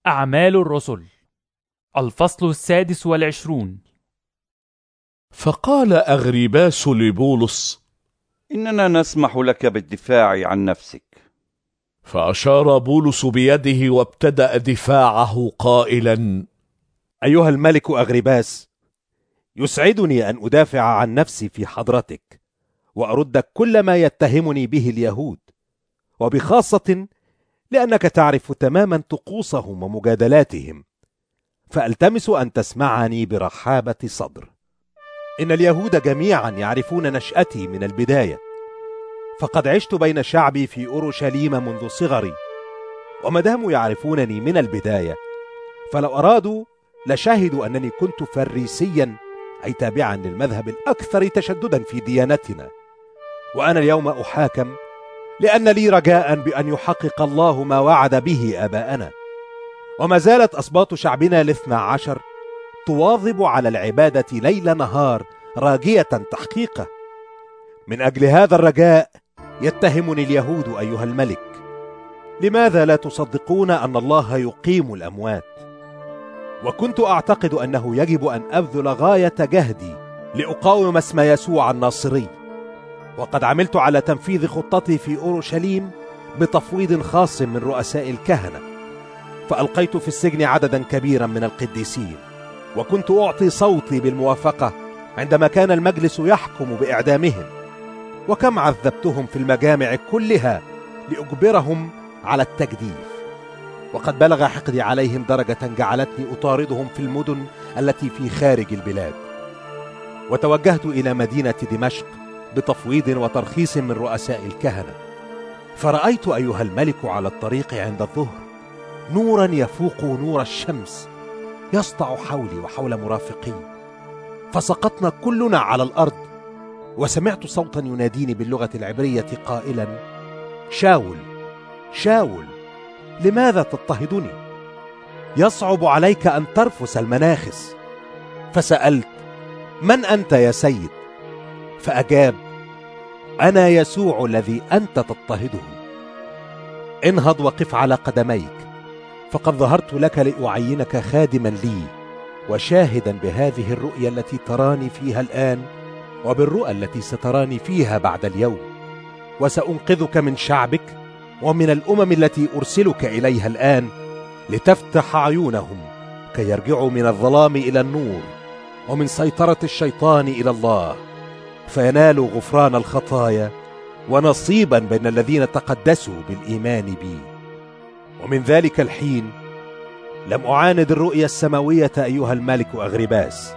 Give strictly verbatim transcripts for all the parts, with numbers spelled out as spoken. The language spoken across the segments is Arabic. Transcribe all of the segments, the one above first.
أعمال الرسل الفصل السادس والعشرون. فقال أغرباس لبولس: إننا نسمح لك بالدفاع عن نفسك. فأشار بولس بيده وابتدأ دفاعه قائلا: أيها الملك أغرباس، يسعدني أن أدافع عن نفسي في حضرتك وأرد كل ما يتهمني به اليهود، وبخاصة لأنك تعرف تماما طقوسهم ومجادلاتهم، فألتمس أن تسمعني برحابة صدر. إن اليهود جميعا يعرفون نشأتي من البداية، فقد عشت بين شعبي في أورشليم منذ صغري، وما داموا يعرفونني من البداية فلو أرادوا لشهدوا أنني كنت فريسيا، أي تابعا للمذهب الأكثر تشددا في ديانتنا. وأنا اليوم أحاكم لأن لي رجاء بأن يحقق الله ما وعد به آباءنا، وما زالت أسباط شعبنا الاثنى عشر تواظب على العبادة ليل نهار راجية تحقيقه. من أجل هذا الرجاء يتهمني اليهود أيها الملك. لماذا لا تصدقون أن الله يقيم الأموات؟ وكنت أعتقد أنه يجب أن أبذل غاية جهدي لأقاوم اسم يسوع الناصري، وقد عملت على تنفيذ خطتي في أورشليم بتفويض خاص من رؤساء الكهنة، فألقيت في السجن عددا كبيرا من القديسين، وكنت أعطي صوتي بالموافقة عندما كان المجلس يحكم بإعدامهم. وكم عذبتهم في المجامع كلها لأجبرهم على التجديف، وقد بلغ حقدي عليهم درجة جعلتني أطاردهم في المدن التي في خارج البلاد. وتوجهت إلى مدينة دمشق بتفويض وترخيص من رؤساء الكهنة، فرأيت أيها الملك على الطريق عند الظهر نورا يفوق نور الشمس يسطع حولي وحول مرافقي، فسقطنا كلنا على الأرض، وسمعت صوتا يناديني باللغة العبرية قائلا: شاول شاول، لماذا تضطهدني؟ يصعب عليك أن ترفس المناخس. فسألت: من أنت يا سيد؟ فأجاب: أنا يسوع الذي أنت تضطهده. انهض وقف على قدميك، فقد ظهرت لك لأعينك خادما لي وشاهدا بهذه الرؤيا التي تراني فيها الآن وبالرؤى التي ستراني فيها بعد اليوم، وسأنقذك من شعبك ومن الأمم التي أرسلك إليها الآن، لتفتح عيونهم كي يرجعوا من الظلام إلى النور ومن سيطرة الشيطان إلى الله، فينالوا غفران الخطايا ونصيبا بين الذين تقدسوا بالإيمان بي. ومن ذلك الحين لم أعاند الرؤيا السماوية أيها الملك أغرباس،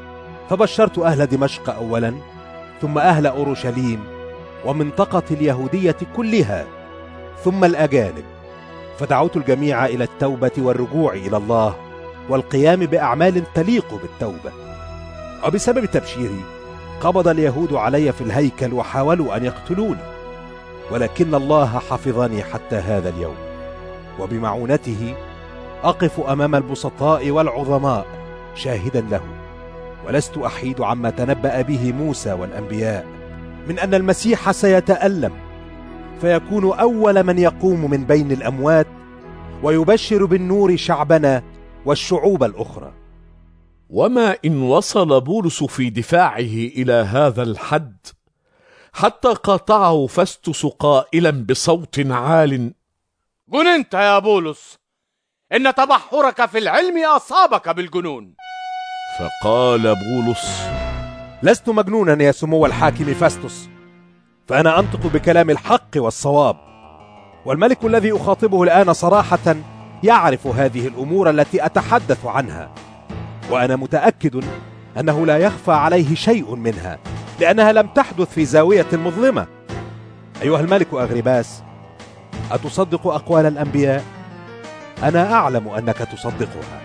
فبشرت أهل دمشق أولا، ثم أهل أورشليم ومنطقة اليهودية كلها، ثم الأجانب، فدعوت الجميع إلى التوبة والرجوع إلى الله والقيام بأعمال تليق بالتوبة. وبسبب تبشيري قبض اليهود علي في الهيكل وحاولوا أن يقتلوني، ولكن الله حفظني حتى هذا اليوم، وبمعونته أقف أمام البسطاء والعظماء شاهدا له، ولست أحيد عما تنبأ به موسى والأنبياء من أن المسيح سيتألم فيكون أول من يقوم من بين الأموات ويبشر بالنور شعبنا والشعوب الأخرى. وما إن وصل بولس في دفاعه إلى هذا الحد حتى قاطعه فستس قائلا بصوت عال: جننت يا بولس، إن تبحرك في العلم أصابك بالجنون. فقال بولس: لست مجنونا يا سمو الحاكم فستس، فأنا أنطق بكلام الحق والصواب، والملك الذي أخاطبه الآن صراحة يعرف هذه الأمور التي أتحدث عنها، وأنا متأكد أنه لا يخفى عليه شيء منها، لأنها لم تحدث في زاوية مظلمة. أيها الملك أغرباس، أتصدق أقوال الأنبياء؟ أنا أعلم أنك تصدقها.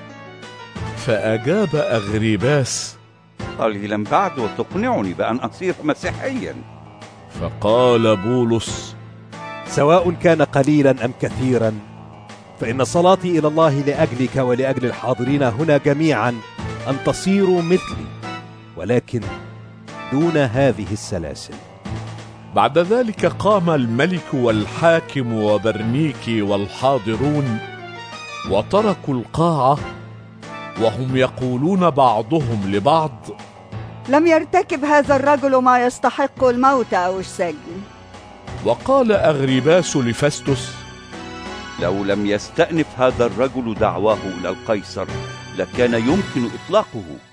فأجاب أغرباس: قليلا بعد وتقنعني بأن أصير مسيحيا. فقال بولس: سواء كان قليلا أم كثيرا، فإن صلاتي إلى الله لأجلك ولأجل الحاضرين هنا جميعا أن تصيروا مثلي، ولكن دون هذه السلاسل. بعد ذلك قام الملك والحاكم وبرنيكي والحاضرون وتركوا القاعة وهم يقولون بعضهم لبعض: لم يرتكب هذا الرجل ما يستحق الموت أو السجن. وقال أغرباس لفستس: لو لم يستأنف هذا الرجل دعواه إلى القيصر لكان يمكن إطلاقه.